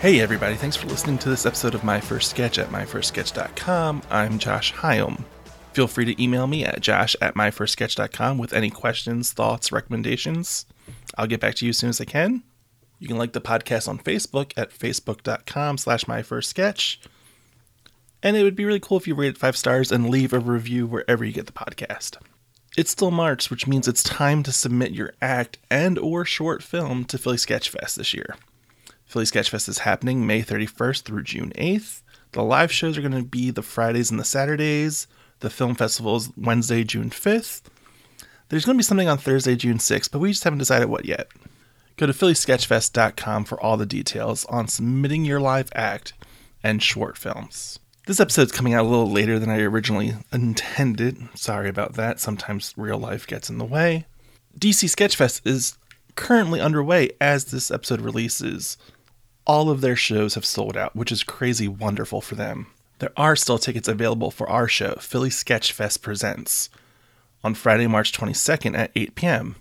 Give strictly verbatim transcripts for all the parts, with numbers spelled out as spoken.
Hey everybody, thanks for listening to this episode of My First Sketch at my first sketch dot com. I'm Josh Hyam. Feel free to email me at josh at my first sketch dot com with any questions, thoughts, recommendations. I'll get back to you as soon as I can. You can like the podcast on Facebook at facebook.com slash myfirstsketch. And it would be really cool if you rate it five stars and leave a review wherever you get the podcast. It's still March, which means it's time to submit your act and or short film to Philly Sketchfest this year. Philly Sketchfest is happening May thirty-first through June eighth. The live shows are going to be the Fridays and the Saturdays. The film festival is Wednesday, June fifth. There's going to be something on Thursday, June sixth, but we just haven't decided what yet. Go to philly sketchfest dot com for all the details on submitting your live act and short films. This episode's coming out a little later than I originally intended. Sorry about that. Sometimes real life gets in the way. D C Sketchfest is currently underway as this episode releases. All of their shows have sold out, which is crazy wonderful for them. There are still tickets available for our show, Philly Sketchfest Presents, on Friday, March twenty-second at eight p.m.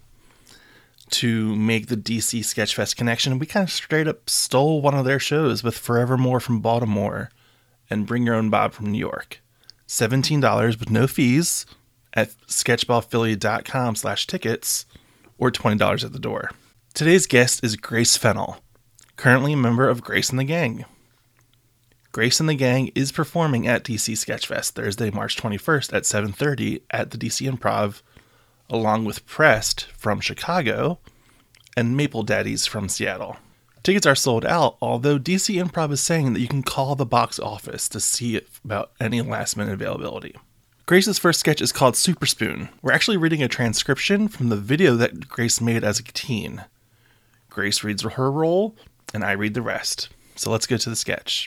To make the D C Sketchfest connection, we kind of straight up stole one of their shows with Forevermore from Baltimore and Bring Your Own Bob from New York. seventeen dollars with no fees at sketchballphilly.com slash tickets or twenty dollars at the door. Today's guest is Grace Fennell, currently a member of Grace and the Gang. Grace and the Gang is performing at D C Sketchfest Thursday, March twenty-first at seven thirty at the D C Improv, along with Pressed from Chicago and Maple Daddies from Seattle. Tickets are sold out, although D C Improv is saying that you can call the box office to see about any last-minute availability. Grace's first sketch is called Super Spoon. We're actually reading a transcription from the video that Grace made as a teen. Grace reads her role, and I read the rest. So let's go to the sketch.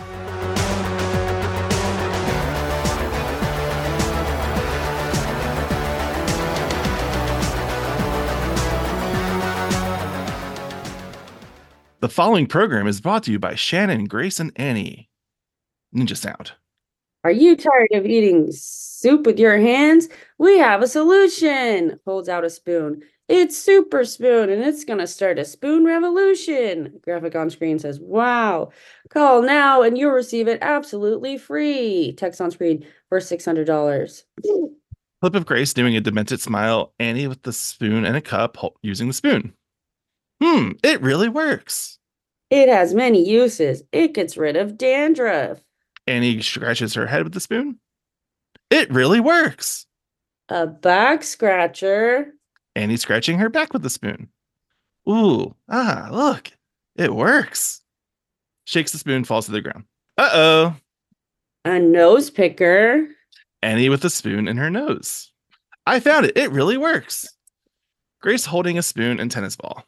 The following program is brought to you by Shannon, Grace, and Annie. Ninja Sound. Are you tired of eating soup with your hands? We have a solution. Holds out a spoon. It's Super Spoon, and it's going to start a spoon revolution. Graphic on screen says, wow. Call now, and you'll receive it absolutely free. Text on screen for six hundred dollars. Clip of Grace doing a demented smile, Annie with the spoon and a cup using the spoon. Hmm, it really works. It has many uses. It gets rid of dandruff. Annie scratches her head with the spoon. It really works. A back scratcher. Annie scratching her back with the spoon. Ooh, ah, look, it works. Shakes the spoon, falls to the ground. Uh-oh. A nose picker. Annie with the spoon in her nose. I found it. It really works. Grace holding a spoon and tennis ball.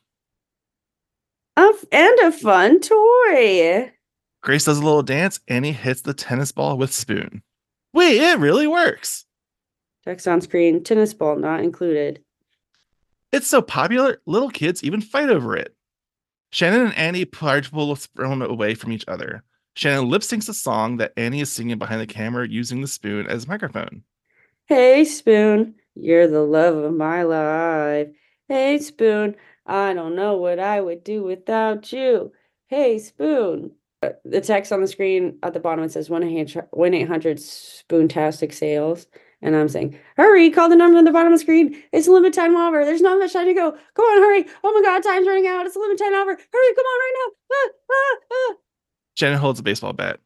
A f- and a fun toy. Grace does a little dance. Annie hits the tennis ball with spoon. Wait, it really works. Text on screen, tennis ball not included. It's so popular, little kids even fight over it. Shannon and Annie try to pull the spoon away from each other. Shannon lip syncs a song that Annie is singing behind the camera using the spoon as a microphone. Hey, Spoon, you're the love of my life. Hey, Spoon, I don't know what I would do without you. Hey, Spoon. The text on the screen at the bottom, it says one eight hundred Spoontastic Sales. And I'm saying, hurry, call the number on the bottom of the screen. It's a limited time offer. There's not much time to go. Come on, hurry. Oh my God, time's running out. It's a limited time offer. Hurry, come on right now. Ah, ah, ah. Shannon holds a baseball bat.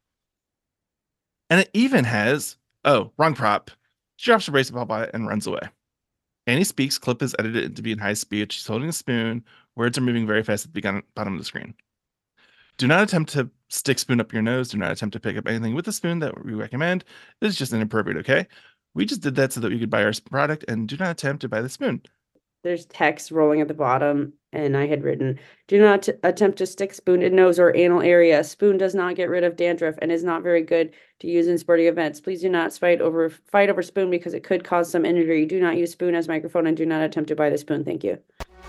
And it even has, oh, wrong prop. She drops her baseball bat and runs away. Annie speaks, clip is edited to be in high speed. She's holding a spoon. Words are moving very fast at the bottom of the screen. Do not attempt to stick spoon up your nose. Do not attempt to pick up anything with the spoon that we recommend. This is just inappropriate, okay? We just did that so that we could buy our product, and do not attempt to buy the spoon. There's text rolling at the bottom, and I had written, do not t- attempt to stick spoon in nose or anal area. Spoon does not get rid of dandruff and is not very good to use in sporting events. Please do not fight over fight over spoon because it could cause some injury. Do not use spoon as microphone and do not attempt to buy the spoon. Thank you.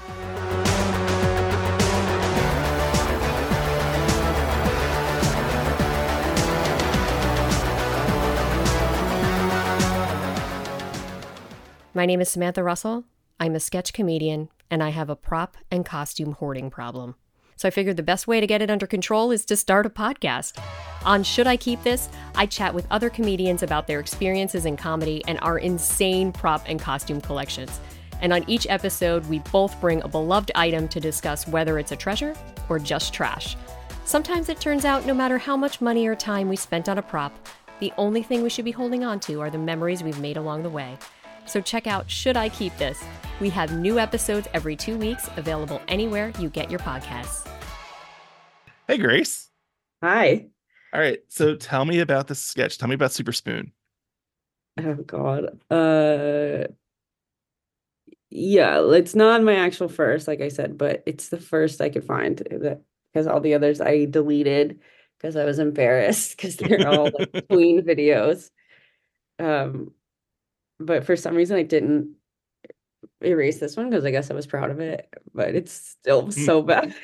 My name is Samantha Russell. I'm a sketch comedian, and I have a prop and costume hoarding problem. So I figured the best way to get it under control is to start a podcast. On Should I Keep This, I chat with other comedians about their experiences in comedy and our insane prop and costume collections. And on each episode, we both bring a beloved item to discuss whether it's a treasure or just trash. Sometimes it turns out no matter how much money or time we spent on a prop, the only thing we should be holding on to are the memories we've made along the way. So check out Should I Keep This? We have new episodes every two weeks, available anywhere you get your podcasts. Hey, Grace. Hi. All right, so tell me about this sketch. Tell me about Super Spoon. Oh God. Uh yeah, it's not my actual first, like I said, but it's the first I could find that because all the others I deleted because I was embarrassed because they're all like tween videos. Um, but for some reason I didn't erase this one because I guess I was proud of it, but it's still so bad.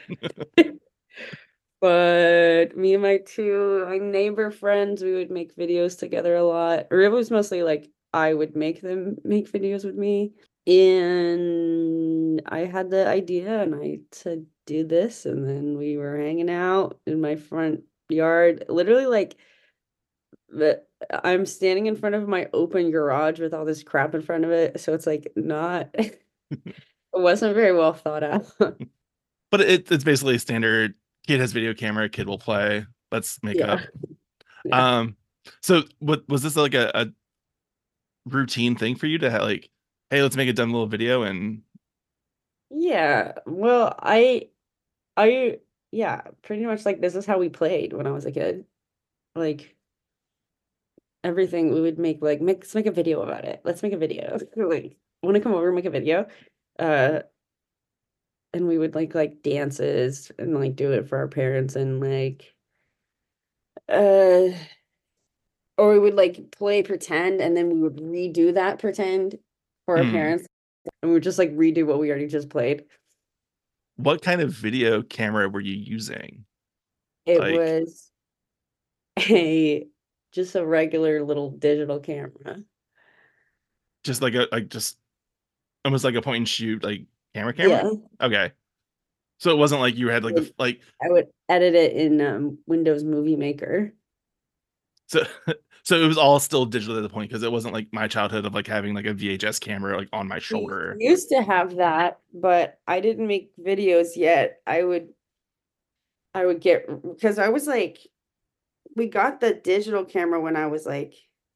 But me and my two my neighbor friends, we would make videos together a lot. Or it was mostly like I would make them make videos with me. And I had the idea and I to do this, and then we were hanging out in my front yard. Literally like the I'm standing in front of my open garage with all this crap in front of it. So it's like not it wasn't very well thought out. But it, it's basically a standard kid has video camera, kid will play. Let's make Yeah. up. Yeah. Um, so what was this like a, a routine thing for you to have, like, hey, let's make a dumb little video? And Yeah. Well, I I yeah, pretty much like this is how we played when I was a kid. Like everything we would make like make, let's make a video about it. Let's make a video. Like want to come over and make a video? Uh and we would like like dances and like do it for our parents and like uh or we would like play pretend and then we would redo that pretend for our hmm, parents and we would just like redo what we already just played. what kind of video camera were you using? It Like, was a just a regular little digital camera. just like a like just almost like a point and shoot like camera camera? Yeah. Okay. So it wasn't like you had like the Like, like I would edit it in um, Windows Movie Maker. so so it was all still digital at the point, because it wasn't like my childhood of like having like a V H S camera like on my We shoulder. used to have that, but I didn't make videos yet. I would I would get because I was like we got the digital camera when I was like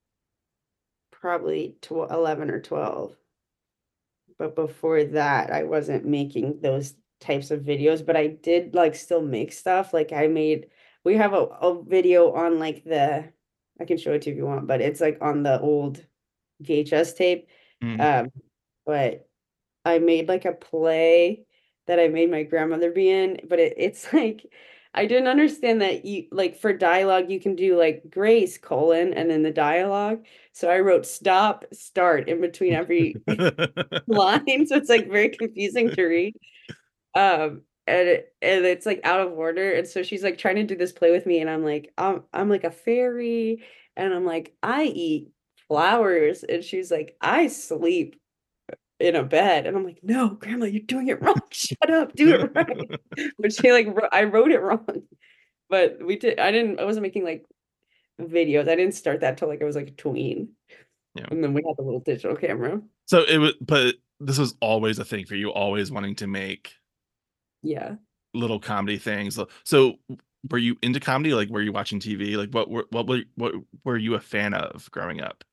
probably twelve, eleven or twelve. But before that, I wasn't making those types of videos, but I did like still make stuff. Like I made we have a, a video on like the I can show it to you if you want, but it's like on the old V H S tape. Mm. Um, but I made like a play that I made my grandmother be in, but it, it's like I didn't understand that you like for dialogue you can do like Grace colon and then the dialogue. So I wrote stop, start in between every line. So it's like very confusing to read. Um and it, and it's like out of order. And so she's like trying to do this play with me, and I'm like, I'm I'm like a fairy, and I'm like, I eat flowers, and she's like, I sleep in a bed, and I'm like, no, grandma, you're doing it wrong. Shut up, do it right. But she like wrote, I wrote it wrong. But we did I didn't I wasn't making like videos. I didn't start that till like I was like a tween. Yeah. And then we had the little digital camera. So it was, but this was always a thing for you, always wanting to make Yeah. little comedy things. So were you into comedy? Like, were you watching T V? Like, what were what were what were you a fan of growing up?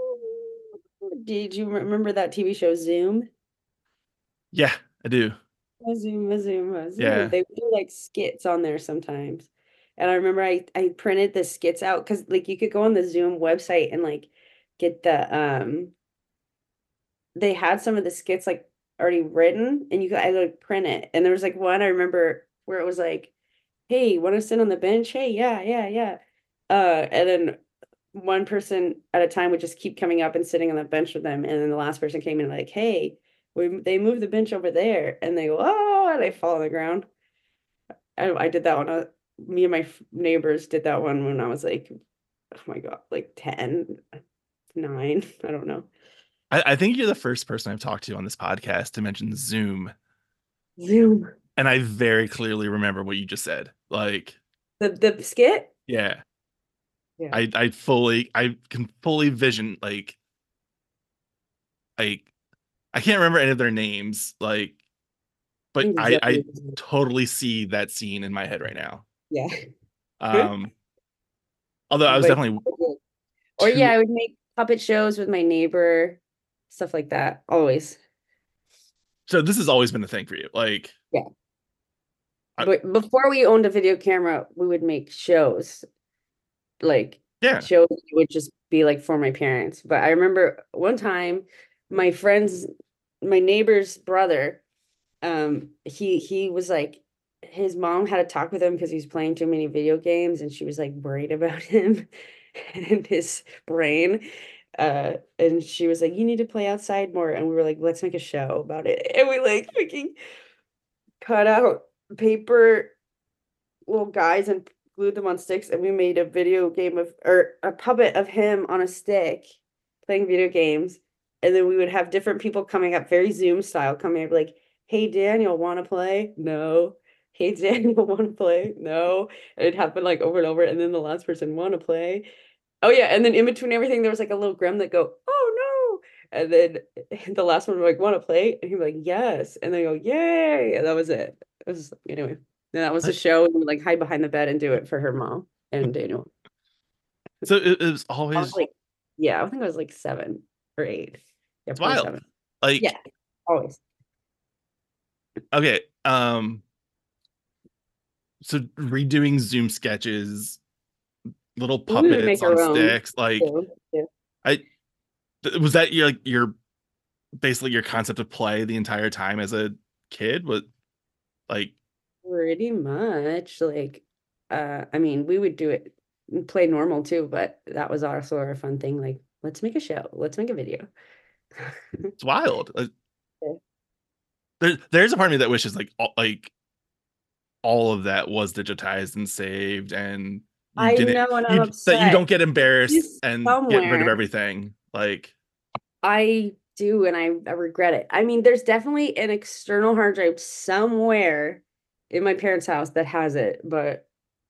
Did you remember that T V show Zoom? Yeah, I do. A Zoom, a Zoom, a Zoom. Yeah. They would do like skits on there sometimes. And I remember I I printed the skits out because like you could go on the Zoom website and like get the um they had some of the skits like already written and you could I like print it. And there was like one I remember where it was like, hey, want to sit on the bench? Hey, yeah, yeah, yeah. Uh, and then one person at a time would just keep coming up and sitting on the bench with them. And then the last person came in like, hey, we they moved the bench over there. And they go, oh, and they fall on the ground. I, I did that one. Uh, me and my f- neighbors did that one when I was like, oh my God, like ten, nine. I don't know. I, I think you're the first person I've talked to on this podcast to mention Zoom. Zoom. And I very clearly remember what you just said. Like, The the skit? yeah, Yeah. I I fully I can fully vision like like I can't remember any of their names, like, I but think I Zoe I was in it. totally see that scene in my head right now. Yeah. Um, although I was But definitely or yeah, too. I would make puppet shows with my neighbor, stuff like that. Always. So this has always been a thing for you, like, Yeah. I, But before we owned a video camera, we would make shows, like yeah. shows that would just be like for my parents. But I remember one time my friend's my neighbor's brother, um, he he was like his mom had to talk with him because he was playing too many video games and she was like worried about him and his brain. Uh, and she was like, you need to play outside more. And we were like, let's make a show about it. And we like freaking cut out paper little guys and glued them on sticks, and we made a video game of or a puppet of him on a stick playing video games. And then we would have different people coming up, very Zoom style, coming up like, "Hey Daniel, want to play?" No. "Hey Daniel, want to play?" No. And it happened like over and over. And then the last person want to play. Oh yeah, and then in between everything, there was like a little gremlin that go, "Oh no!" And then the last one was like, "Want to play?" And he'd be like, "Yes." And they go, "Yay!" And that was it. It was anyway. And that was the Like, show, and we would like hide behind the bed and do it for her mom and Daniel. so it, it was I was always like, yeah, I think I was like seven or eight. Yeah, it's probably wild. seven. Like, Yeah, always. okay, um, so redoing Zoom sketches, little We would puppets make on our own sticks, like, too. Yeah. I was that your like your basically your concept of play the entire time as a kid? Was like, Pretty much. Like, uh, I mean, we would do it play normal too, but that was also our fun thing. Like, let's make a show, let's make a video. it's wild. Like, there, there's a part of me that wishes like all, like all of that was digitized and saved, and you I didn't know, and I'm you that you upset. don't get embarrassed It's and get rid of somewhere. everything. Like, I do, and I, I regret it. I mean, there's definitely an external hard drive somewhere in my parents' house that has it, but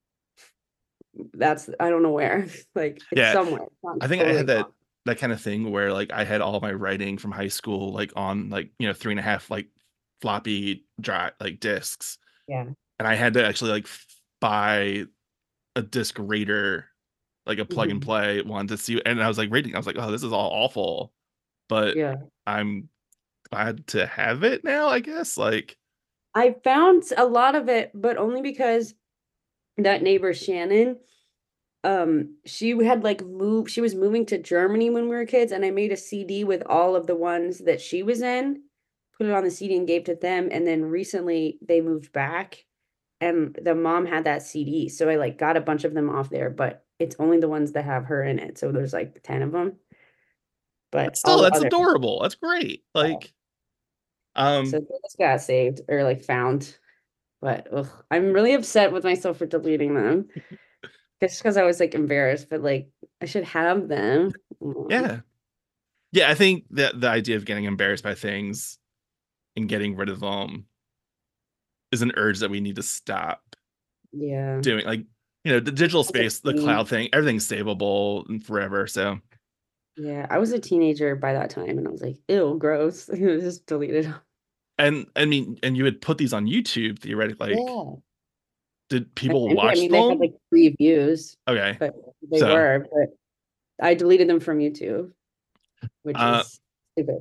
that's I don't know where. Like, it's yeah, somewhere. It's not I think I totally had that gone. that kind of thing where like I had all my writing from high school like on like you know three and a half like floppy drive like discs, Yeah. and I had to actually like f- buy a disc reader, like a plug and Mhm. play one to see. And I was like reading, I was like, oh, this is all awful, but Yeah. I'm glad to have it now, I guess. Like, I found a lot of it, but only because that neighbor Shannon, um, she had like moved, she was moving to Germany when we were kids, and I made a C D with all of the ones that she was in, put it on the C D and gave to them. And then recently they moved back and the mom had that C D. So I like got a bunch of them off there, but it's only the ones that have her in it. So there's like ten of them, that's but all still the that's others. adorable. That's great. Like, So um, those got saved or like found. But ugh, I'm really upset with myself for deleting them. Just because I was like embarrassed, but like I should have them. Mm. yeah. Yeah, I think that the idea of getting embarrassed by things and getting rid of them is an urge that we need to stop Yeah. doing. Like, you know, the digital I was a space, the teen. cloud thing, everything's savable and forever. So, Yeah, I was a teenager by that time and I was like, ew, gross. It was just deleted. and I mean, and you would put these on YouTube theoretically. Like, Yeah. did I people I watch mean, they had them? like three views, Okay. but they So, were, but I deleted them from YouTube, which uh, is stupid.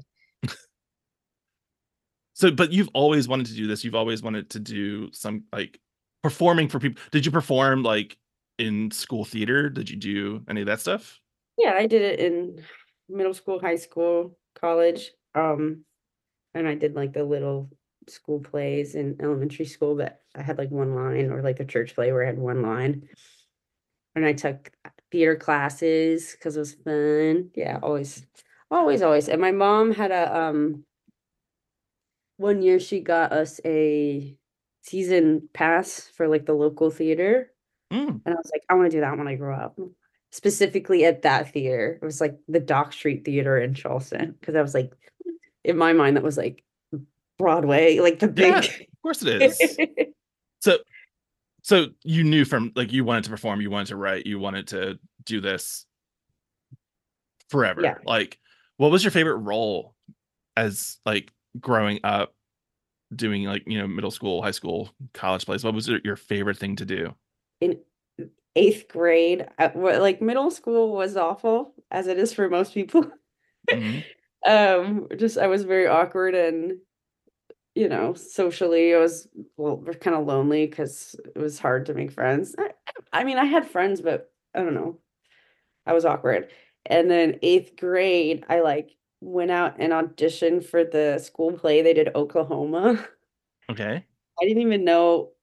so, but you've always wanted to do this. You've always wanted to do some like performing for people. Did you perform like in school theater? Did you do any of that stuff? Yeah, I did it in middle school, high school, college. Um, and I did like the little school plays in elementary school that I had like one line, or like a church play where I had one line. And I took theater classes because it was fun. Yeah, always, always, always. And my mom had a um one year she got us a season pass for like the local theater. Mm, And I was like, I want to do that when I grow up. Specifically at that theater. It was like the Dock Street Theater in Charleston. Because I was like, in my mind, that was like Broadway, like the yeah. big Of course it is. So, so you knew from like you wanted to perform, you wanted to write, you wanted to do this forever. Yeah. Like, what was your favorite role as like growing up, doing like you know middle school, high school, college plays? What was your your favorite thing to do? In eighth grade, I- wa- like middle school was awful, as it is for most people. Mhm. Um, just I was very awkward and, you know, socially I was well, kind of lonely because it was hard to make friends. I, I mean, I had friends, but I don't know. I was awkward. And then eighth grade, I like went out and auditioned for the school play they did Oklahoma. Okay. I didn't even know,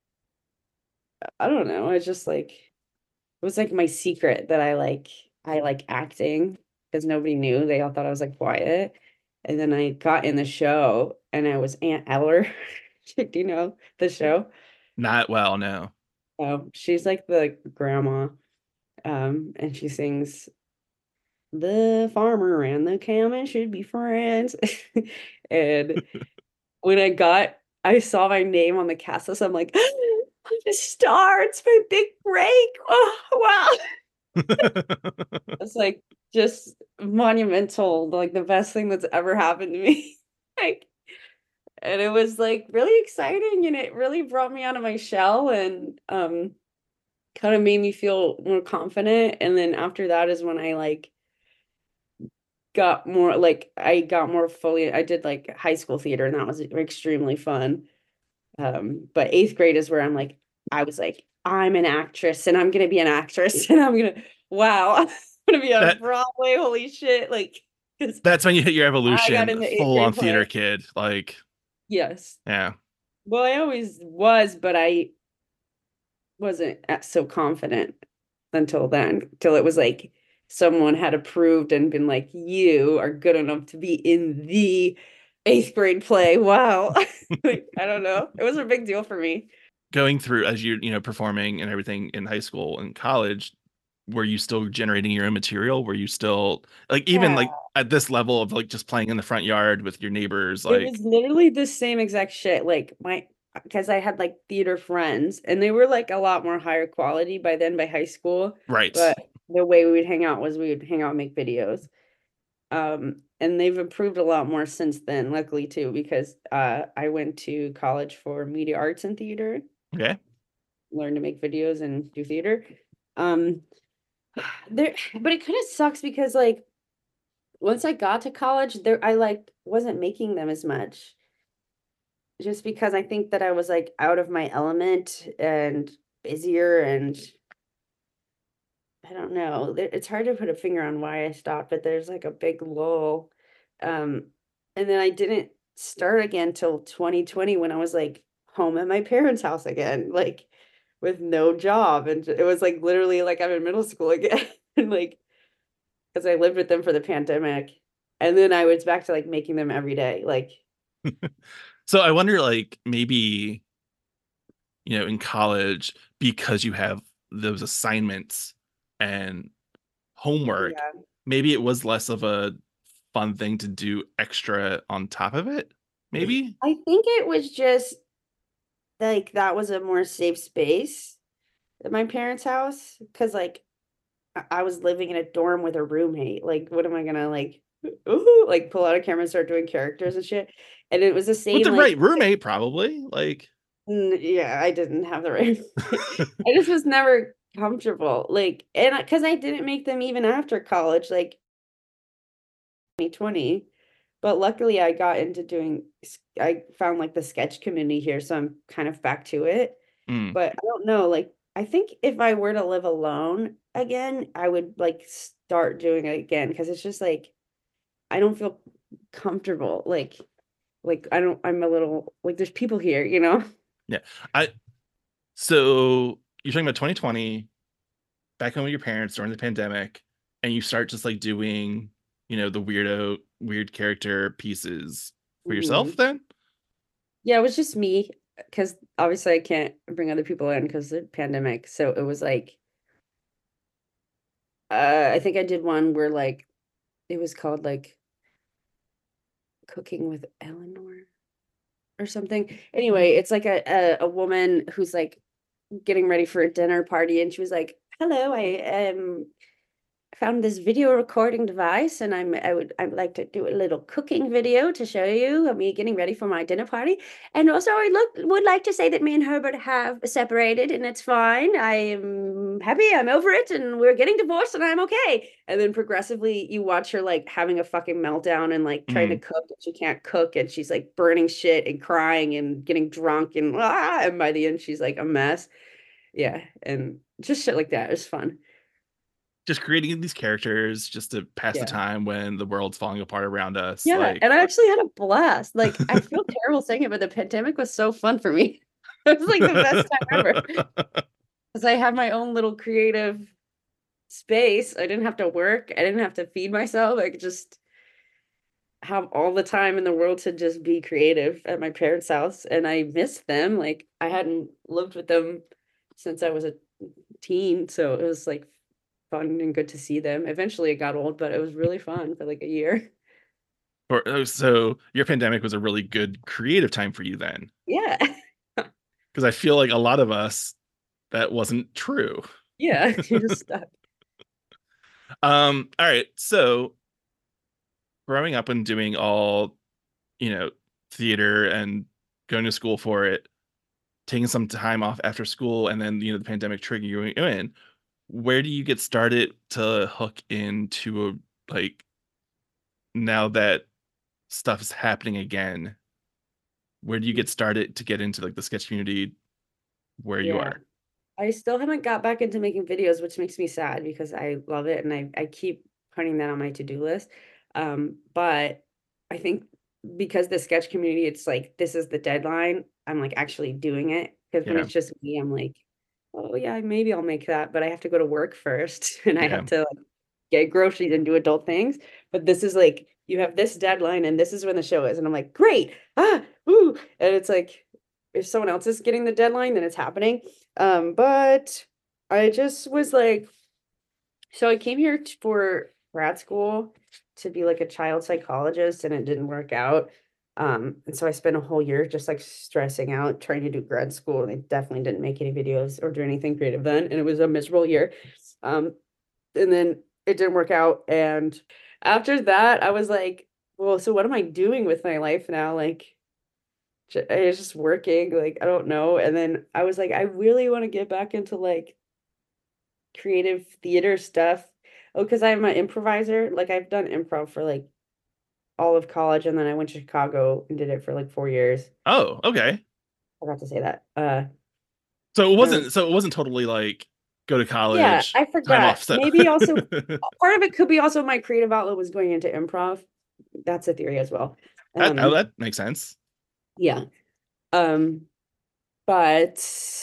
I don't know. I just like it was like my secret that I like I like acting because nobody knew. They all thought I was like quiet. And then I got in the show and I was Aunt Eller. Do you know the show? Not well, no. Oh, she's like the grandma. Um, and she sings The Farmer and the Cowman Should Be Friends. And when I got I saw my name on the cast list, I'm like, I'm a star, it's my big break. Oh wow. It's like just monumental, like the best thing that's ever happened to me. Like, and it was like really exciting and it really brought me out of my shell and um kind of made me feel more confident. And then after that is when I like got more like I got more fully I did like high school theater and that was extremely fun. Um, but eighth grade is where I'm like, I was like, I'm an actress and I'm gonna be an actress and I'm gonna, wow, I'm gonna be on That Broadway. Holy shit! Like, 'cause that's when you hit your I got evolution, in the eighth full on grade theater play. kid. Like, Yes. yeah. Well, I always was, but I wasn't a- so confident until then, till it was like someone had approved and been like, you are good enough to be in the eighth grade play. Wow. Like, I don't know. It was a big deal for me. Going through as you you know performing and everything in high school and college, were you still generating your own material? Were you still like even Yeah. like at this level of like just playing in the front yard with your neighbors? It Like, was literally the same exact shit. Like my, because I had like theater friends and they were like a lot more higher quality by then by high school. right. But the way we would hang out was we would hang out and make videos. Um, and they've improved a lot more since then, luckily too, because uh I went to college for media arts and theater, Okay. learned to make videos and do theater. Um, there, but it kind of sucks because like once I got to college, there I like wasn't making them as much just because I think that I was like out of my element and busier and I don't know. There- It's hard to put a finger on why I stopped, but there's like a big lull. Um, and then I didn't start again till twenty twenty when I was like home at my parents' house again, like with no job. And it was like literally like I'm in middle school again. And like, because I lived with them for the pandemic. And then I was back to like making them every day. Like, So I wonder, like maybe you know in college because you have those assignments and homework, yeah. maybe it was less of a fun thing to do extra on top of it. Maybe. I think it was just like that was a more safe space at my parents' house because like I I was living in a dorm with a roommate. Like, what am I gonna like ooh, like pull out a camera and start doing characters and shit? And it was the With same the like right roommate, probably. Like, n- yeah, I didn't have the right I just was never comfortable. Like, and because I didn't make them even after college, like twenty twenty. But luckily I got into doing s- I found like the sketch community here, so I'm kind of back to it. mm. But I don't know, like I think if I were to live alone again, I would like start doing it again because it's just like I don't feel comfortable. Like like I don't I'm a little like there's people here, you know? Yeah. I so you're talking about twenty twenty, back home with your parents during the pandemic, and you start just like doing, you know, the weirdo, weird character pieces for yourself Mhm. then? Yeah, it was just me because obviously I can't bring other people in because of the pandemic. So it was like uh I think I did one where like it was called like Cooking with Eleanor. or something. Anyway, it's like a, a, a woman who's like getting ready for a dinner party, and she was like, hello, I am found this video recording device, and I'm I would I'd like to do a little cooking video to show you me getting ready for my dinner party. And also I look would like to say that me and Herbert have separated, and it's fine. I am happy, I'm over it, and we're getting divorced, and I'm okay. And then progressively you watch her like having a fucking meltdown and like trying Mm. to cook, and she can't cook, and she's like burning shit and crying and getting drunk, and ah, and by the end she's like a mess. Yeah, and just shit like that is fun. Just creating these characters just to pass the Yeah. time when the world's falling apart around us. Yeah, Like, and I actually had a blast. Like, I feel terrible saying it, but the pandemic was so fun for me. It was like the best time ever. Because I had my own little creative space. I didn't have to work. I didn't have to feed myself. I could just have all the time in the world to just be creative at my parents' house. And I missed them. Like, I hadn't lived with them since I was a teen. So it was like fun and good to see them. Eventually it got old, but it was really fun for like a year. or, oh, so your pandemic was a really good creative time for you then, Yeah. because I feel like a lot of us that wasn't true. Yeah, you're just stuck. Um, all right, so growing up and doing all, you know, theater and going to school for it, taking some time off after school, and then, you know, the pandemic triggering you in, where do you get started to hook into a, like, now that stuff is happening again, where do you get started to get into like the sketch community where you Yeah. are? I still haven't got back into making videos, which makes me sad because I love it and I, I keep putting that on my to-do list. Um, but I think because the sketch community, it's like this is the deadline, I'm like actually doing it. Because when Yeah. it's just me, I'm like, oh yeah, maybe I'll make that, but I have to go to work first and I Yeah. have to like, get groceries and do adult things. But this is like you have this deadline and this is when the show is, and I'm like, great, ah, ooh, and it's like if someone else is getting the deadline, then it's happening. Um, but I just was like, so I came here t- for grad school to be like a child psychologist, and it didn't work out. Um, and so I spent a whole year just like stressing out trying to do grad school, and I definitely didn't make any videos or do anything creative then, and it was a miserable year. Um, and then it didn't work out, and after that, I was like, well, so what am I doing with my life now? Like, j- I was just working, like, I don't know. And then I was like, I really want to get back into like creative theater stuff. Oh, because I'm an improviser. Like I've done improv for like all of college, and then I went to Chicago and did it for like four years. Oh, okay. Forgot to say that. Uh, So it um, wasn't so it wasn't totally like go to yeah, college, I time forgot. off. So Maybe also part of it could be also my creative outlet was going into improv. That's a theory as well. that oh, Um, that makes sense. yeah. Um, but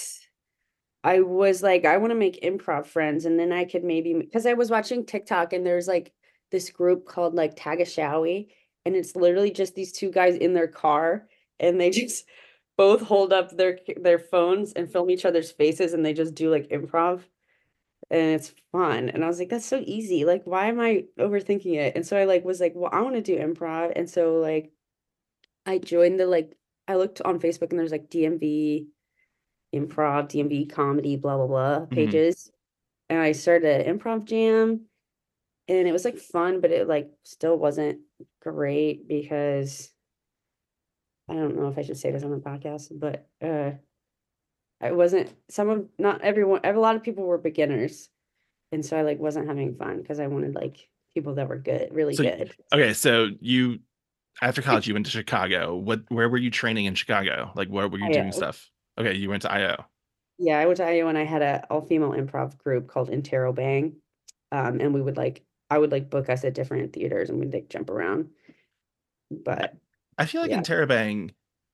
I was like, I want to make improv friends, and then I could maybe because I was watching TikTok and there's like this group called like Tagashawi, and it's literally just these two guys in their car, and they just both hold up their their phones and film each other's faces, and they just do like improv, and it's fun. And I was like, that's so easy. Like, why am I overthinking it? And so I like was like, well, I want to do improv, and so like I joined the like I looked on Facebook and there's like D M V improv, D M V comedy, blah blah blah Mhm. pages. And I started an improv jam, and it was like fun, but it like still wasn't great because I don't know if I should say this on the podcast, but uh I wasn't some of not everyone a lot of people were beginners. And so I like wasn't having fun because I wanted like people that were good, really So good. okay, so you after college you went to Chicago. What where were you training in Chicago? Like where were you doing I O. stuff? Okay, you went to I O. Yeah, I went to I O and I had a all-female improv group called Interrobang. Um, and we would like I would like book us at different theaters and we'd like jump around. But I feel like yeah. Interrobang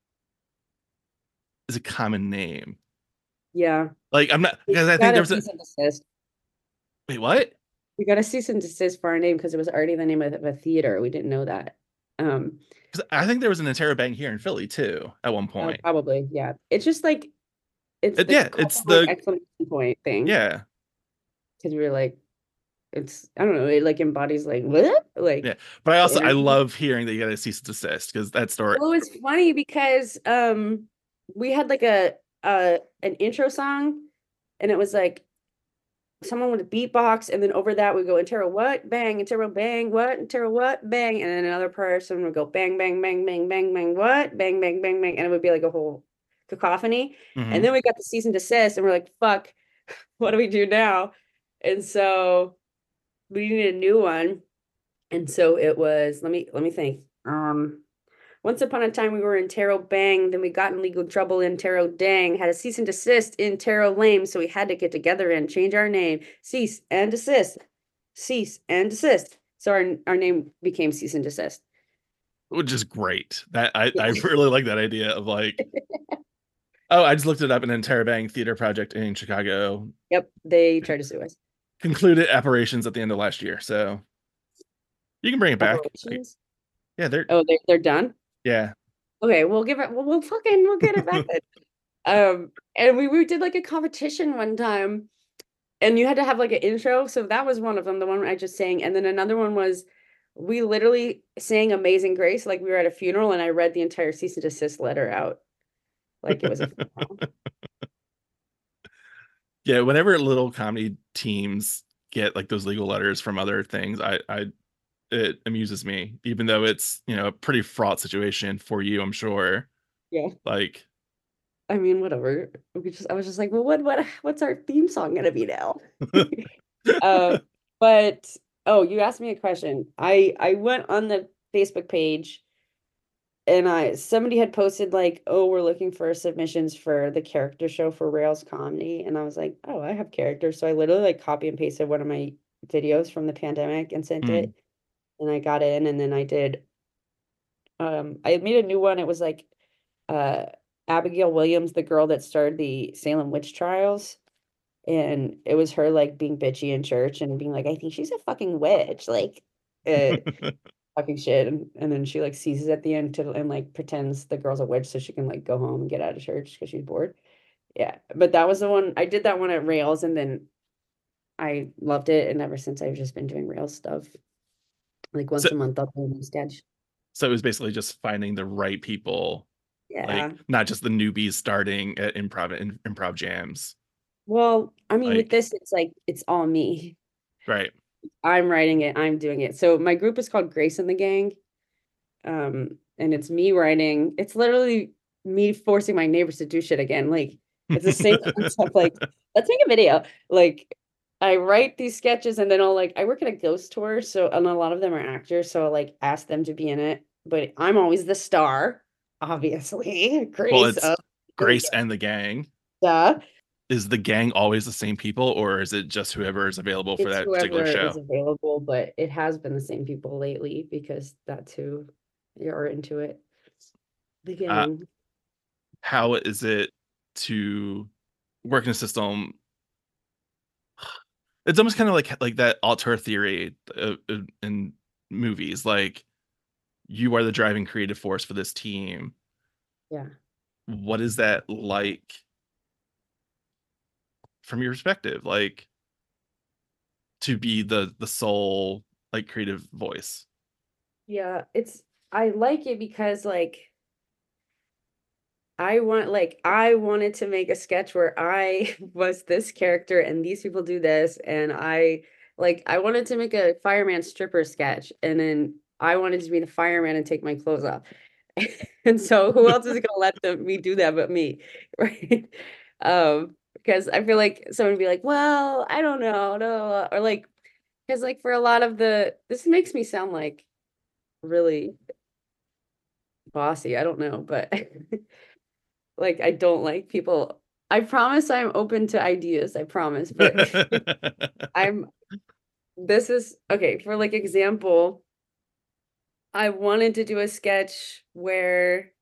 is a common name. Yeah. Like I'm not We because I think got there a was a cease and desist. wait, what? We got a cease and desist for our name because it was already the name of a theater. We didn't know that. Um, Because I think there was an Interrobang here in Philly too at one oh, point. probably, yeah. It's just like it's It- the yeah, called, it's like the exclamation point thing yeah. because we were like it's I don't know, it like embodies like what? Like Yeah. But I the also I energy. love hearing that you got a cease and desist because that story. Well, it's funny because um we had like a uh an intro song and it was like someone would beatbox and then over that we go Intero what bang Intero bang what Intero what bang and then another person would go bang bang bang bang bang bang what bang bang bang bang and it would be like a whole cacophony. And Mhm. then we got the cease and desist and we're like, fuck, what do we do now? And so we needed a new one. And so it was, let me let me think. Um once upon a time, we were in Taro Bang. Then we got in legal trouble in Taro Dang. Had a cease and desist in Taro Lame. So we had to get together and change our name. Cease and desist. Cease and desist. So our, our name became Cease and Desist. Which is great. That I, Yeah. I really like that idea of like, oh, I just looked it up, an Interrobang theater project in Chicago Yep. They tried to sue us. concluded operations at the end of last year. So you can bring it back. Like, Operations? yeah, they're Oh, they're, they're done? yeah. Okay, we'll give it, we'll, we'll fucking, we'll get it back then. Um, and we, we did like a competition one time and you had to have like an intro. So that was one of them, the one I just sang. And then another one was we literally sang Amazing Grace like we were at a funeral and I read the entire cease and desist letter out like it was a funeral. Yeah, whenever little comedy teams get like those legal letters from other things, I I it amuses me, even though it's, you know, a pretty fraught situation for you, I'm sure. Yeah. Like I mean, whatever. We just I was just like, well, what what what's our theme song gonna be now? uh, but oh, you asked me a question. I I went on the Facebook page and I somebody had posted like, oh, we're looking for submissions for the character show for Rails Comedy. And I was like, oh, I have characters. So I literally like copy and pasted one of my videos from the pandemic and sent mm, it. And I got in and then I did um I made a new one. It was like uh Abigail Williams, the girl that started the Salem witch trials. And it was her like being bitchy in church and being like, I think she's a fucking witch. Like uh talking shit and, and then she like seizes at the end to and like pretends the girl's a witch so she can like go home and get out of church because she's bored. Yeah, but that was the one I did that one at Rails and then I loved it and ever since I've just been doing Rails stuff. Like so once a month I'll do a new sketch. so it was basically just finding the right people, Yeah. like not just the newbies starting at improv in, improv jams. Well, I mean with Like, this it's like it's all me. right. I'm writing it, I'm doing it. So my group is called Grace and the Gang. Um, and it's me writing. It's literally me forcing my neighbors to do shit again. Like it's the same concept. Like let's make a video. Like I write these sketches and then I'll like I work at a ghost tour, so and a lot of them are actors, so I'll like ask them to be in it. But I'm always the star, obviously. Well, Grace it's of Grace and the gang. duh. Is the gang always the same people, or is it just whoever is available for It's that particular whoever is show? available, but it has been the same people lately because that's who you're into it. The Uh, gang. how is it to work in a system? It's almost kind of like like that auteur theory uh, uh, in movies. Like you are the driving creative force for this team. Yeah. What is that like from your perspective? Like to be the the sole like creative voice. Yeah, it's I like it because like I want like I wanted to make a sketch where I was this character and these people do this and I like I wanted to make a fireman stripper sketch and then I wanted to be the fireman and take my clothes off. And so who else is gonna let them me do that but me, right? Um, because I feel like someone would be like, well, I don't know, no, or like because like for a lot of the this makes me sound like really bossy. I don't know, but like I don't like people. I promise I'm open to ideas. I promise, but I'm this is okay for like example. I wanted to do a sketch where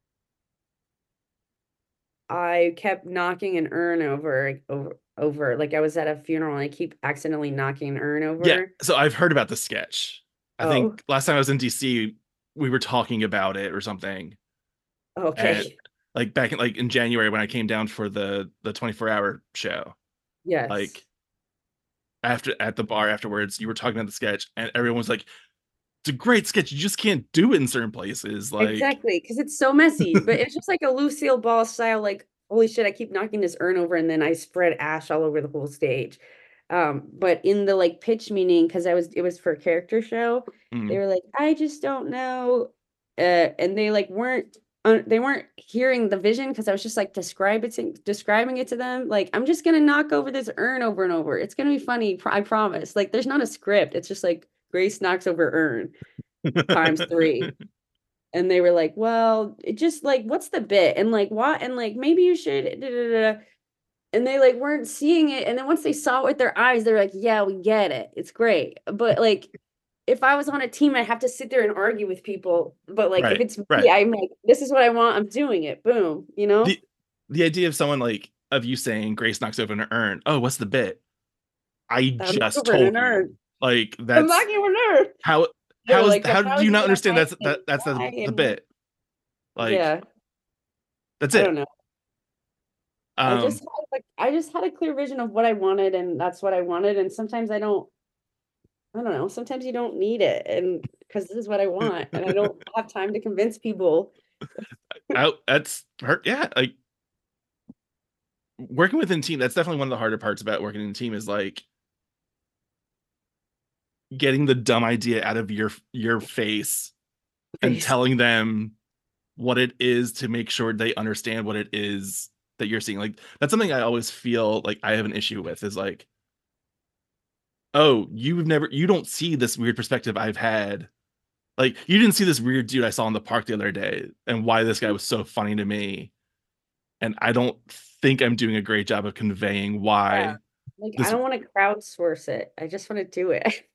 I kept knocking an urn over over over like I was at a funeral and I keep accidentally knocking an urn Yeah, over. so I've heard about the sketch. I Oh, think last time I was in D C, we were talking about it or something. And okay. like back in like in January when I came down for the the twenty-four hour show. Yes. Like after at the bar afterwards, you were talking about the sketch, and everyone was like, "It's a great sketch. You just can't do it in certain places." Like Exactly, because it's so messy. But it's just like a Lucille Ball style, like, holy shit, I keep knocking this urn over and then I spread ash all over the whole stage. Um, but in the like pitch meeting, because I was it was for a character show, they mm, were like, I just don't know. Uh, and they like weren't uh, they weren't hearing the vision because I was just like describe it to, describing it to them. Like, I'm just gonna knock over this urn over and over. It's gonna be funny, pr- I promise. Like, there's not a script. It's just like Grace knocks over urn times three. And they were like, well, it just like, what's the bit? And like, what? And like, maybe you should. Da, da, da. And they like weren't seeing it. And then once they saw it with their eyes, they're like, yeah, we get it. It's great. But like, if I was on a team, I'd have to sit there and argue with people. But like, if right, it's me, right. I'm like, this is what I want. I'm doing it. Boom. You know? The the idea of someone like of you saying Grace knocks over an urn. Oh, what's the bit? I I'm not just over told an urn. you. Like I'm not that's over an urn. how They're how is like, but how how do is you he not gonna understand fight that's and that that's the why? the And bit? Like yeah, that's I don't it. know. I just Um had like I just had a clear vision of what I wanted, and that's what I wanted. And sometimes I don't I don't know. Sometimes you don't need it, and because this is what I want, and I don't have time to convince people. out that's hurt. Yeah, like working within team, that's definitely one of the harder parts about working in a team is like getting the dumb idea out of your your face and Face. telling them what it is to make sure they understand what it is that you're seeing. Like that's something I always feel like I have an issue with is like, oh, you've never you don't see this weird perspective I've had. Like you didn't see this weird dude I saw in the park the other day and why this guy was so funny to me. And I don't think I'm doing a great job of conveying Yeah. why Like, I this don't want to crowdsource it. I just want to do it.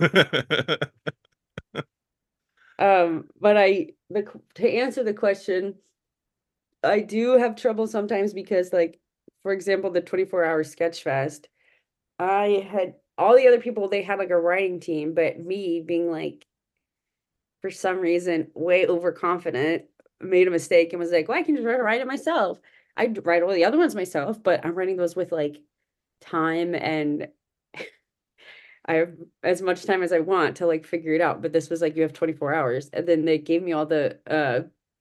Um, but I the to answer the question, I do have trouble sometimes because, like, for example, the twenty-four hour sketch fest, I had all the other people, they had like a writing team, but me being like, for some reason, way overconfident, made a mistake and was like, well, I can just write it myself. I write all the other ones myself, but I'm writing those with like time, and I have as much time as I want to like figure it out. But this was like, you have twenty-four hours. And then they gave me all the uh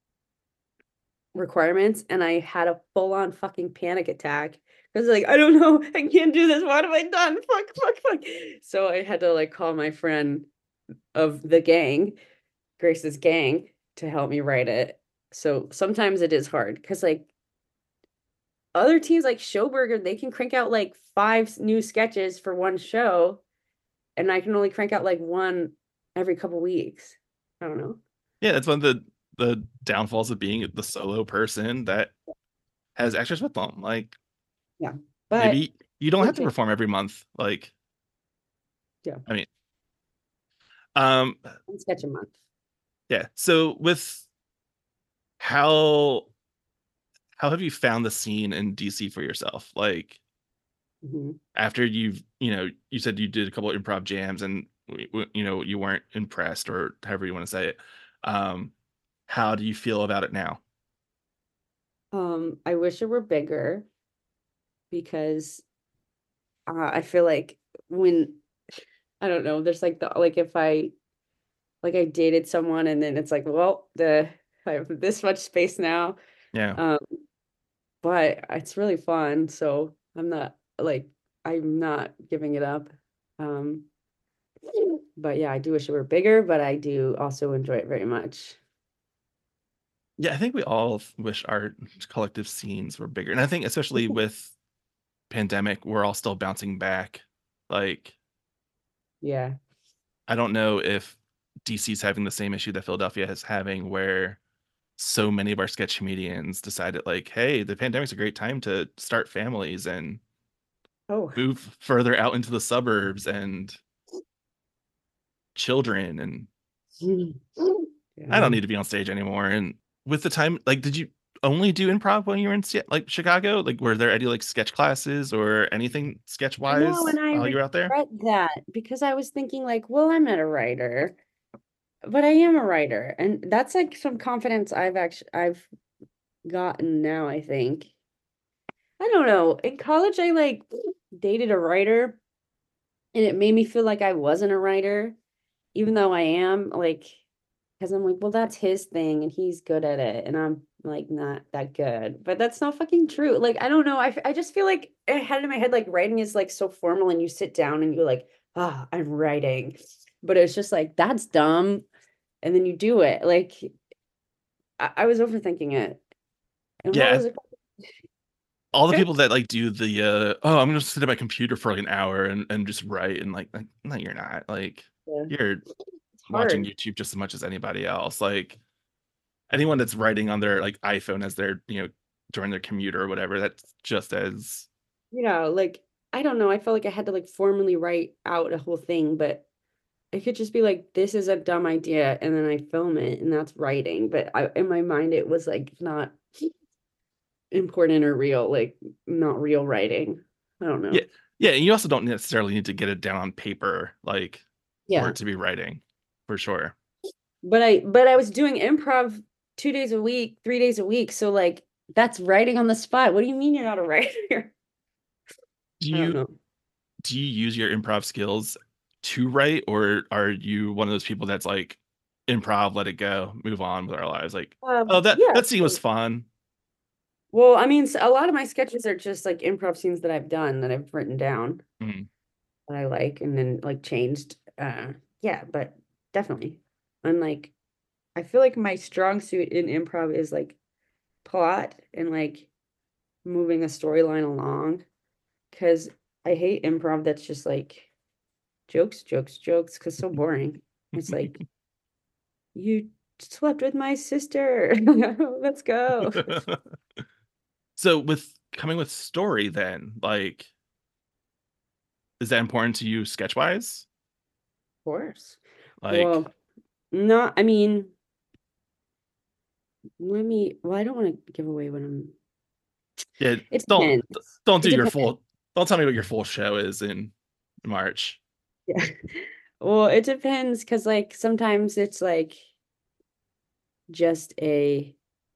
requirements, and I had a full-on fucking panic attack. I was like, I don't know, I can't do this. What have I done? Fuck, fuck, fuck. So I had to like call my friend of the gang, Grace's gang, to help me write it. So sometimes it is hard because like other teams like Showburger, they can crank out like five new sketches for one show, and I can only crank out like one every couple weeks. I don't know. yeah, that's one of the the downfalls of being the solo person that has extras with them. Like Yeah. But maybe you don't we'll have to change. perform every month. Like Yeah. I mean, um, One sketch a month. yeah. So with how how have you found the scene in D C for yourself? Like Mhm. after you've you know you said you did a couple of improv jams and w- w- you know you weren't impressed or however you want to say it. Um, how do you feel about it now? Um, I wish it were bigger because uh, I feel like when I don't know, there's like the like if I like I dated someone and then it's like, well, the I have this much space now. Yeah. Um, but it's really fun, so I'm not like I'm not giving it up. Um, but yeah, I do wish it were bigger, but I do also enjoy it very much. Yeah, I think we all wish our collective scenes were bigger. And I think especially with pandemic, we're all still bouncing back. Like, Yeah. I don't know if D C's having the same issue that Philadelphia is having where so many of our sketch comedians decided like, hey, the pandemic's a great time to start families and Oh. move further out into the suburbs and children and I don't Yeah. need to be on stage anymore. And with the time, like, did you only do improv when you were in Se- like Chicago? Like, were there any like sketch classes or anything sketch I know, wise and I while you were out there? regret that because I was thinking like, well, I'm not a writer, but I am a writer, and that's like some confidence I've actually I've gotten now, I think. I don't know. In college, I like dated a writer, And it made me feel like I wasn't a writer, even though I am, like, because I'm like, well, that's his thing and he's good at it. And I'm like, not that good. But that's not fucking true. Like, I don't know. I, I just feel like I had it in my head, like, writing is like so formal and you sit down and you're like, ah, I'm writing. But it's just like, that's dumb. And then you do it. Like, I, I was overthinking it. And what Yeah. was it? All the people that like do the uh oh, I'm gonna sit at my computer for like an hour and, and just write and like, like no, you're not. Like Yeah. you're It's watching hard. YouTube just as much as anybody else. Like anyone that's writing on their like iPhone as they're, you know, during their commute or whatever, that's just as You know, like, I don't know. I felt like I had to like formally write out a whole thing, but it could just be like, this is a dumb idea, and then I film it, and that's writing. But I, in my mind, it was like not important or real, like not real writing. I don't know. yeah. Yeah, and you also don't necessarily need to get it down on paper, like for Yeah. it to be writing, for sure. But I but I was doing improv two days a week, three days a week. So like that's writing on the spot. What do you mean you're not a writer? Do I don't you know. do you use your improv skills to write, or are you one of those people that's like improv, let it go, move on with our lives? Like, oh, Um, that yeah. that scene was fun. Well, I mean, a lot of my sketches are just like improv scenes that I've done that I've written down Mm. that I like and then like changed. Uh, yeah, but definitely. And like, I feel like my strong suit in improv is like plot and like moving a storyline along. Because I hate improv that's just like jokes, jokes, jokes, because so boring. It's like, you slept with my sister. Let's go. Of So with coming with story, then like, is that important to you sketch wise? course. Like, Well, not, I mean, let me, well, I don't want to give away what I'm, yeah, it don't depends. don't do It your depends. full. Don't tell me what your full show is in March. Yeah. Well, it depends because like sometimes it's like just a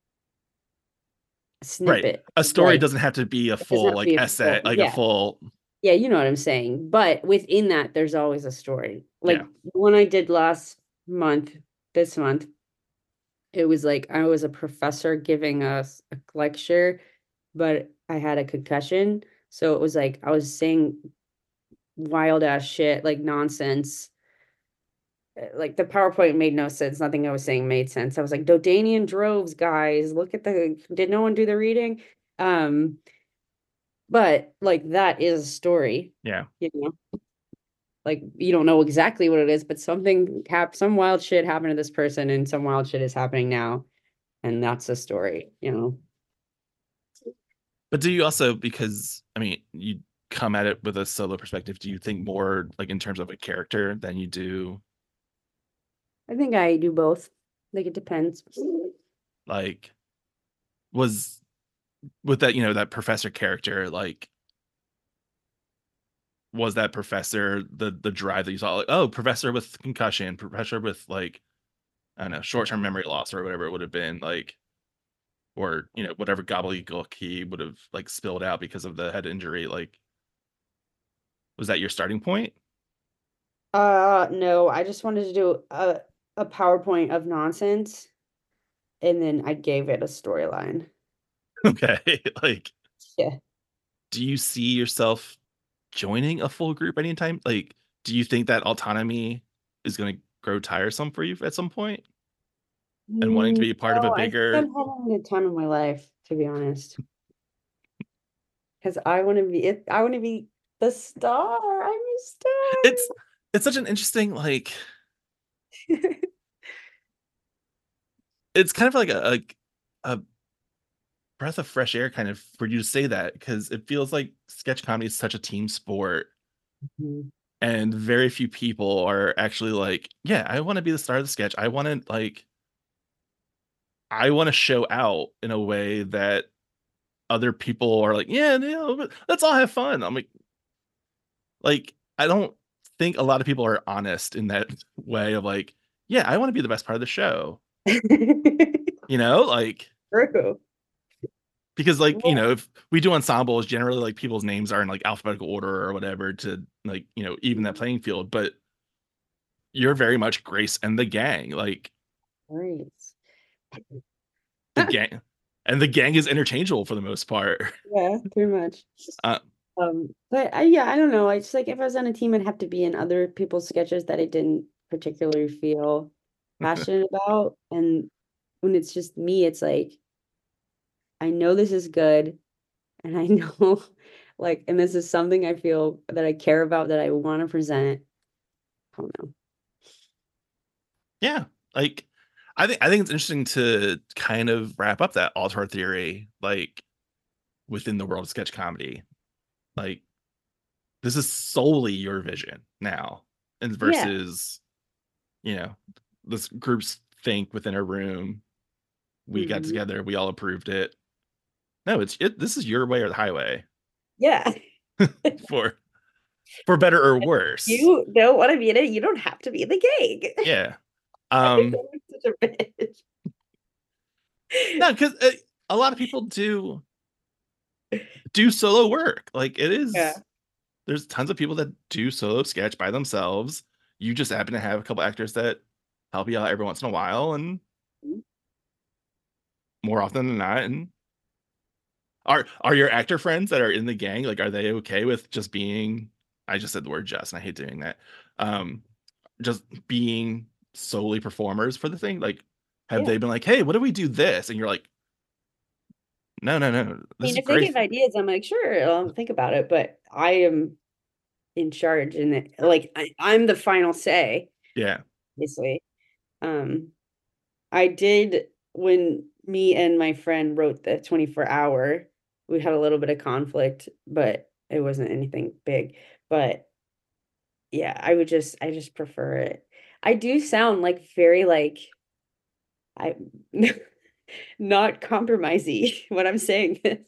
Right. snippet. A story Like doesn't have to be a it doesn't full have to like be a essay, full, like a yeah. full. Yeah, you know what I'm saying. But within that, there's always a story. Like Yeah. the one I did last month, this month, it was like I was a professor giving us a lecture, but I had a concussion. So it was like I was saying wild ass shit, like nonsense. Uh, Like the PowerPoint made no sense. Nothing I was saying made sense. I was like, Dodanian droves, guys. Look at the, did no one do the reading? Um, but like that is a story, Yeah. you know. Like you don't know exactly what it is, but something hap some wild shit happened to this person and some wild shit is happening now. And that's a story, you know. But do you also, because I mean, you come at it with a solo perspective, do you think more like in terms of a character than you do I think I do both. Like it depends. like was with that, you know, that professor character, like was that professor the the drive that you saw, like, oh, professor with concussion, professor with like, I don't know, short-term memory loss or whatever it would have been, like, or you know, whatever gobbledygook he would have like spilled out because of the head injury, like was that your starting point? Uh no, I just wanted to do a a PowerPoint of nonsense and then I gave it a storyline. Okay. Like, Yeah. do you see yourself joining a full group anytime? Like, do you think that autonomy is going to grow tiresome for you at some point and wanting to Mm, be a part of a No, I think bigger? I'm having a good time of my life, to be honest. Because I want to be it, I want to be the star. I'm a It's it's such an interesting, like, star. it's kind of like a a, a breath of fresh air kind of for you to say that, because it feels like sketch comedy is such a team sport Mhm. and very few people are actually like, yeah, I want to be the star of the sketch. I want to like I want to show out in a way that other people are like, yeah, you know, but let's all have fun. I'm like, like, I don't think a lot of people are honest in that way of like, yeah, I want to be the best part of the show. You know, like True. because like, you Well, know, if we do ensembles, generally like people's names are in like alphabetical order or whatever to like, you know, even that playing field. But you're very much Grace and the gang, like great. the gang, and the gang is interchangeable for the most part. Yeah, pretty much. Uh, Um, but I, yeah, I don't know. I just like if I was on a team, I'd have to be in other people's sketches that I didn't particularly feel passionate about. And when it's just me, it's like I know this is good, and I know like, and this is something I feel that I care about that I want to present. I don't know. yeah, like I think I think it's interesting to kind of wrap up that auteur theory, like within the world of sketch comedy. Like this is solely your vision now, and Yeah. versus, you know, this groups think within a room. We got Mhm. together, we all approved it. No, it's it. This is your way or the highway, Yeah. for for better or worse. You don't want to be in it. You don't have to be in the gang. Yeah. I think Um. I'm such a bitch. No, because uh, a lot of people do do solo work. Like it Yeah. is. There's tons of people that do solo sketch by themselves. You just happen to have a couple actors that help you out every once in a while, and Mhm. more often than not. And are are your actor friends that are in the gang, like, are they okay with just being? I just said the word just, and I hate doing that. Um, just being solely performers for the thing. Like, have Yeah. they been like, "Hey, what do we do this?" And you're like, "No, no, no. I This mean, is if they great." give ideas, I'm like, sure, I'll think about it, but I am in charge and it, like I, I'm the final say, Yeah. obviously. Um, I did when me and my friend wrote the twenty-four hour, we had a little bit of conflict, but it wasn't anything big. But yeah, I would just I just prefer it. I do sound like very like I not compromisey when I'm saying this,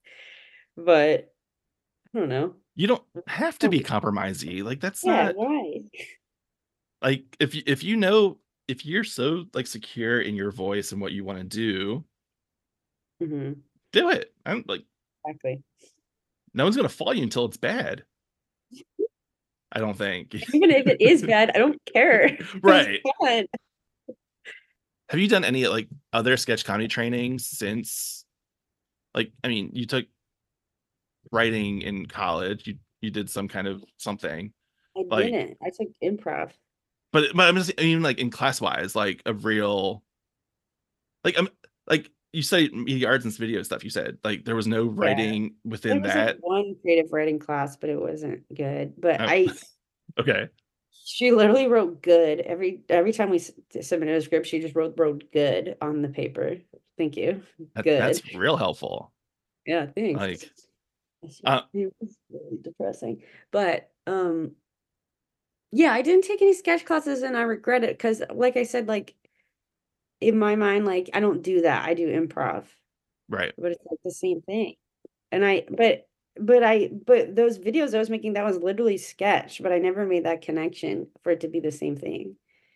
but I don't know. You don't have to be compromisey. Like, that's Yeah, not why? like if you if you know if you're so like secure in your voice and what you want to do, Hmm. do it. I'm like, Exactly. no one's gonna follow you until it's bad. I don't think. Even if it is bad, I don't care. It was Right. fun. Have you done any like other sketch comedy training since, like, I mean, you took writing in college, you you did some kind of something, I like, didn't. I took improv. but but I'm just even like in class wise, like a real, like I'm like you say media arts and video stuff. You said like there was no Yeah. writing There within was like that. one creative writing class, but it wasn't good. But Oh, I, okay, she literally wrote good every every time we s- submitted a script. She just wrote wrote good on the paper. Thank you. that, Good. that's real helpful. Yeah, thanks. Like, uh, It was really depressing. But um yeah, I didn't take any sketch classes and I regret it because like I said, like in my mind, like I don't do that. I do improv, right. but it's like the same thing. And I but but I but those videos I was making, that was literally sketch, but I never made that connection for it to be the same thing.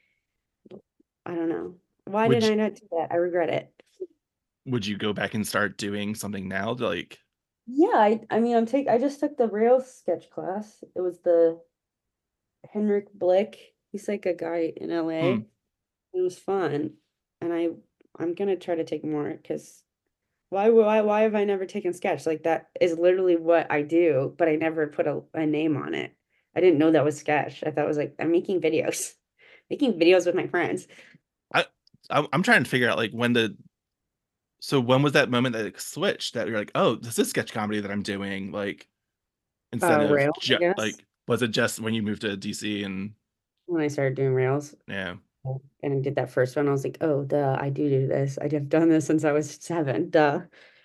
I don't know. Why Would did you, I not do that? I regret it. would you go back and start doing something now? To like, Yeah, I I mean I'm take I just took the Rails sketch class. It was the Henrik Blick. He's like a guy in hmm, L A. It was fun. And I I'm gonna try to take more because why why why have I never taken sketch? Like that is literally what I do, but I never put a, a name on it. I didn't know that was sketch. I thought it was like I'm making videos. Making videos with my friends. I I'm I'm trying to figure out like when the so when was that moment that it switched that you're like, oh, this is sketch comedy that I'm doing, like instead Uh of Rails, I ju- guess. like, was it just when you moved to D C and When I started doing Rails yeah. and I did that first one, I was like, oh duh, I do do this. I have done this since I was seven. Duh.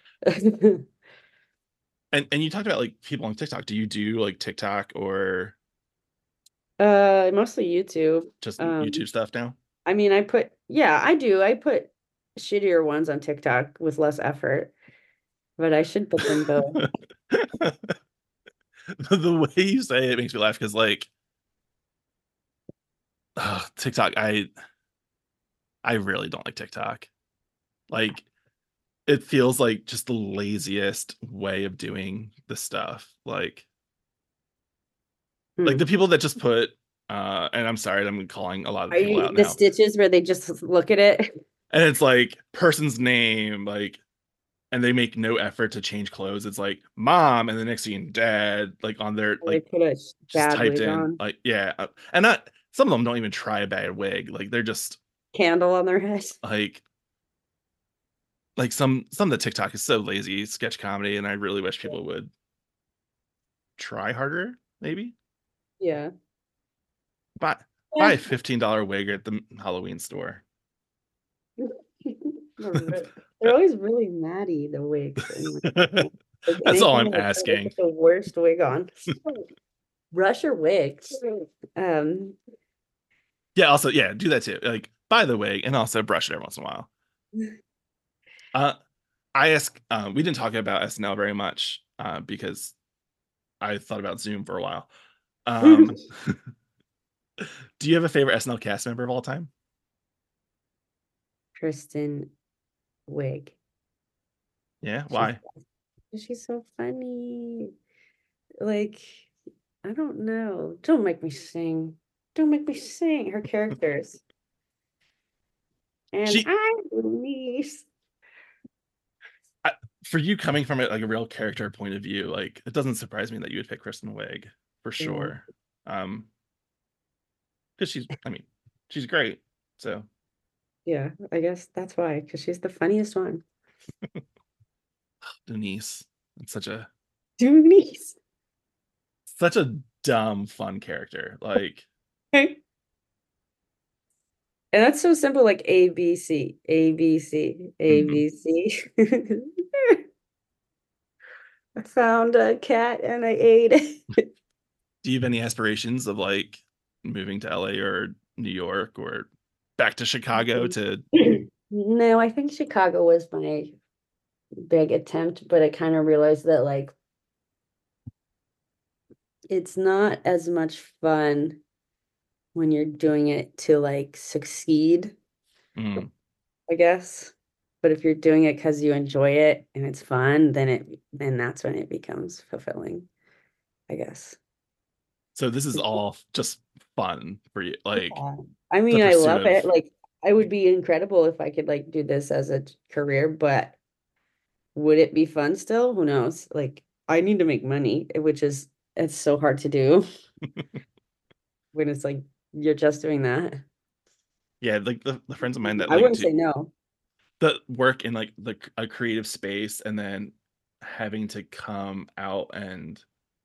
And and you talked about like people on TikTok. Do you do like TikTok or Uh mostly YouTube. just Um YouTube stuff now? I mean, I put, yeah, I do. I put shittier ones on TikTok with less effort, but I should put them both. The way you say it makes me laugh because like, ugh, TikTok, I I really don't like TikTok. Like it feels like just the laziest way of doing the stuff. Like, like Hmm. the people that just put, uh, and I'm sorry, I'm calling a lot of Are people you out the now, stitches where they just look at it? and it's like person's name, like, and they make no effort to change clothes. It's like mom, and the next thing dad, like on their They like put a just bad typed wig in, on, like yeah, uh, and not some of them don't even try a bad wig. Like they're just candle on their head. like like some some of the TikTok is so lazy sketch comedy, and I really wish people would try harder. Maybe Yeah. buy buy Yeah. a fifteen dollar wig at the Halloween store. They're re- they're always really natty, the wigs. And like, like That's all anything I'm they put, they asking. put the worst wig on. Brush your wigs. Um, Yeah, also yeah, do that too. Like buy the wig and also brush it every once in a while. Uh, I ask. Uh, we didn't talk about S N L very much uh, because I thought about Zoom for a while. Um, do you have a favorite S N L cast member of all time? Kristen Wiig. Yeah, She's why? she's so funny. Like, I don't know. Don't make me sing. Don't make me sing her characters. And She I'm Denise. I, for you coming from a, like a real character point of view, like it doesn't surprise me that you would pick Kristen Wiig for Yeah. sure. Um, because she's, I mean, she's great. So Yeah, I guess that's why, because she's the funniest one. Denise, it's such a Denise. such a dumb fun character. Like And that's so simple, like A B C, A B C, A mhm. B C. I found a cat and I ate it. Do you have any aspirations of like moving to L A or New York or back to Chicago to No, I think Chicago was my big attempt, but I kind of realized that like it's not as much fun when you're doing it to like succeed, mm. I guess. But if you're doing it because you enjoy it and it's fun, then it then that's when it becomes fulfilling, I guess. So this is all just fun for you, like Yeah. I the mean, I pursuit love it. of Like, I would be incredible if I could like do this as a t- career, but would it be fun still? Who knows? Like, I need to make money, eh, which is it's so hard to do when it's like you're just doing that. yeah, like the, the friends of mine that I like wouldn't to say no. that work in like the a creative space and then having to come out and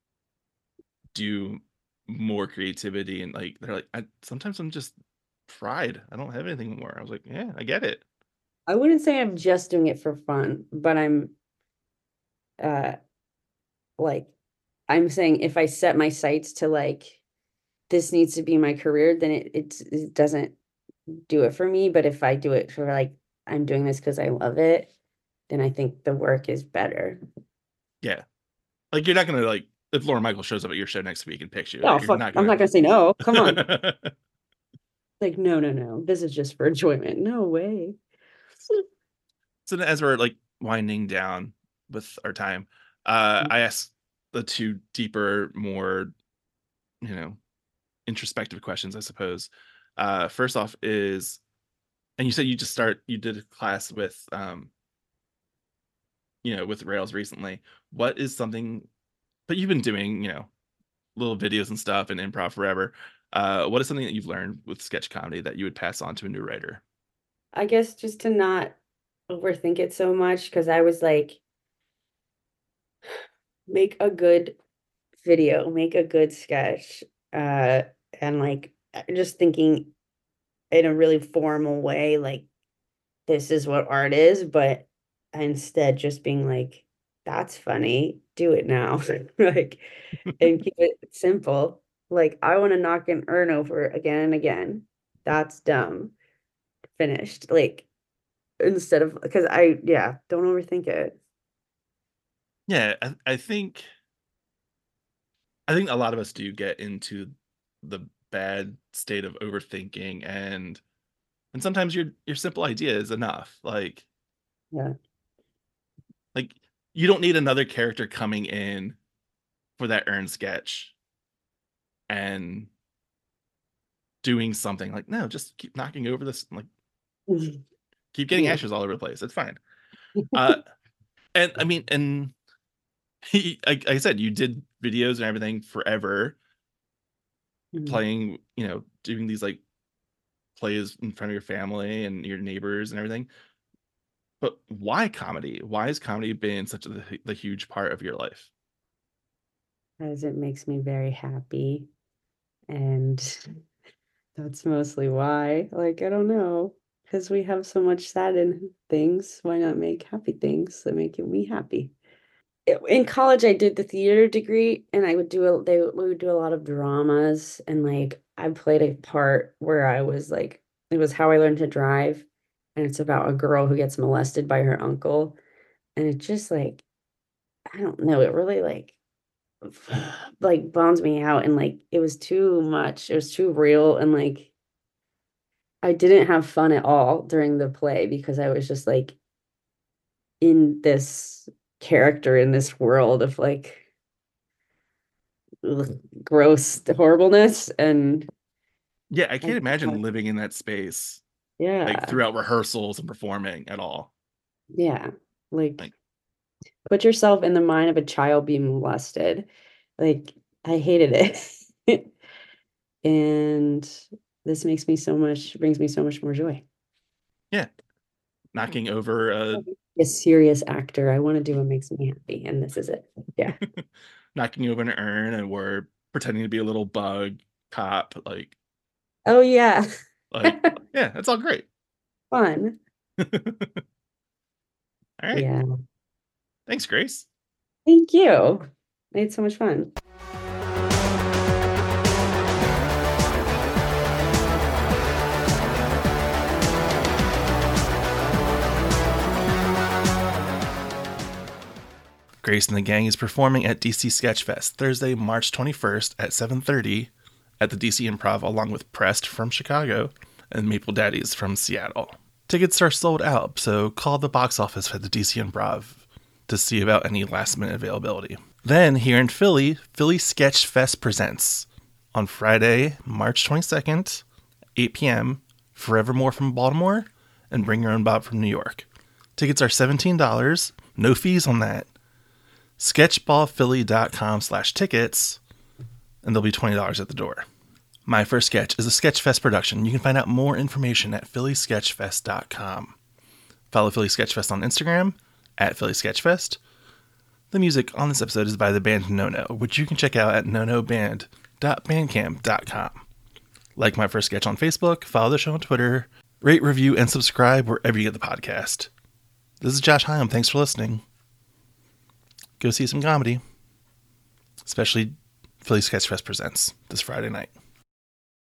do more creativity and like they're like I sometimes I'm just fried. I don't have anything more. I was like, yeah, I get it. I wouldn't say I'm just doing it for fun, but I'm uh like I'm saying if I set my sights to like this needs to be my career, then it it, it doesn't do it for me. But if I do it for like I'm doing this because I love it, then I think the work is better. Yeah. Like you're not gonna like if Lauren Michael shows up at your show next week and picks you, Oh like, you're fuck, not I'm gonna not gonna say no. Come on. Like, no, no, no. This is just for enjoyment. No way. So as we're like winding down with our time, uh I asked the two deeper, more, you know, introspective questions, I suppose. Uh first off is and you said you just start you did a class with um you know with Rails recently. What is something but you've been doing, you know, little videos and stuff and improv forever. Uh what is something that you've learned with sketch comedy that you would pass on to a new writer? I guess just to not overthink it so much because I was like, make a good video, make a good sketch. Uh, and like just thinking in a really formal way, like this is what art is, but instead just being like, that's funny, do it now. Like, and keep it simple. Like, I want to knock an urn over again and again. That's dumb. Finished. Like, instead of because I, yeah, don't overthink it. Yeah, I, I think I think a lot of us do get into the bad state of overthinking and and sometimes your your simple idea is enough. Like Yeah. Like, you don't need another character coming in for that Earn sketch and doing something. Like, no, just keep knocking over this. Like, keep getting Yeah. ashes all over the place. It's fine. Uh, and I mean, and he, like I said, you did videos and everything forever, Mhm. playing, you know, doing these like plays in front of your family and your neighbors and everything. But why comedy? Why has comedy been such a the huge part of your life? Because it makes me very happy. And that's mostly why. Like, I don't know. Because we have so much sad in things. Why not make happy things that make me happy? It- In college, I did the theater degree, and I would do a, they we would do a lot of dramas, and like I played a part where I was like, it was How I Learned to Drive, and it's about a girl who gets molested by her uncle, and it just like, I don't know, it really like like bums me out, and like it was too much, it was too real, and like I didn't have fun at all during the play because I was just like in this character in this world of like ugh, gross horribleness, and Yeah, I I can't imagine living in that space like yeah, throughout rehearsals and performing at all. yeah, like Like, put yourself in the mind of a child being molested. Like I hated it. And this makes me so much, brings me so much more joy. yeah, knocking over a A serious actor. I want to do what makes me happy, and this is it. Yeah. knocking over an urn, and we're pretending to be a little bug cop. Like, Oh yeah. like yeah, that's all great. Fun. All right. Yeah. Thanks, Grace. Thank you. I had so much fun. Grace and the Gang is performing at D C Sketchfest Thursday, March twenty-first at seven thirty at the D C Improv, along with Prest from Chicago and Maple Daddies from Seattle. Tickets are sold out, so call the box office at the D C Improv to see about any last minute availability. Then, here in Philly, Philly Sketch Fest presents on Friday, March twenty-second, eight p.m., Forevermore from Baltimore and Bring Your Own Bob from New York. Tickets are seventeen dollars, no fees on that. sketchballphilly.com slash tickets, and there'll be twenty dollars at the door. My First Sketch is a Sketchfest production. You can find out more information at philly sketch fest dot com. Follow Philly Sketchfest on Instagram at Philly Sketchfest. The music on this episode is by the band Nono, which you can check out at nono band dot bandcamp dot com. Like My First Sketch on Facebook, follow the show on Twitter, rate, review, and subscribe wherever you get the podcast. This is Josh Hyam. Thanks for listening. Go see some comedy, especially Philly Sketchfest presents this Friday night.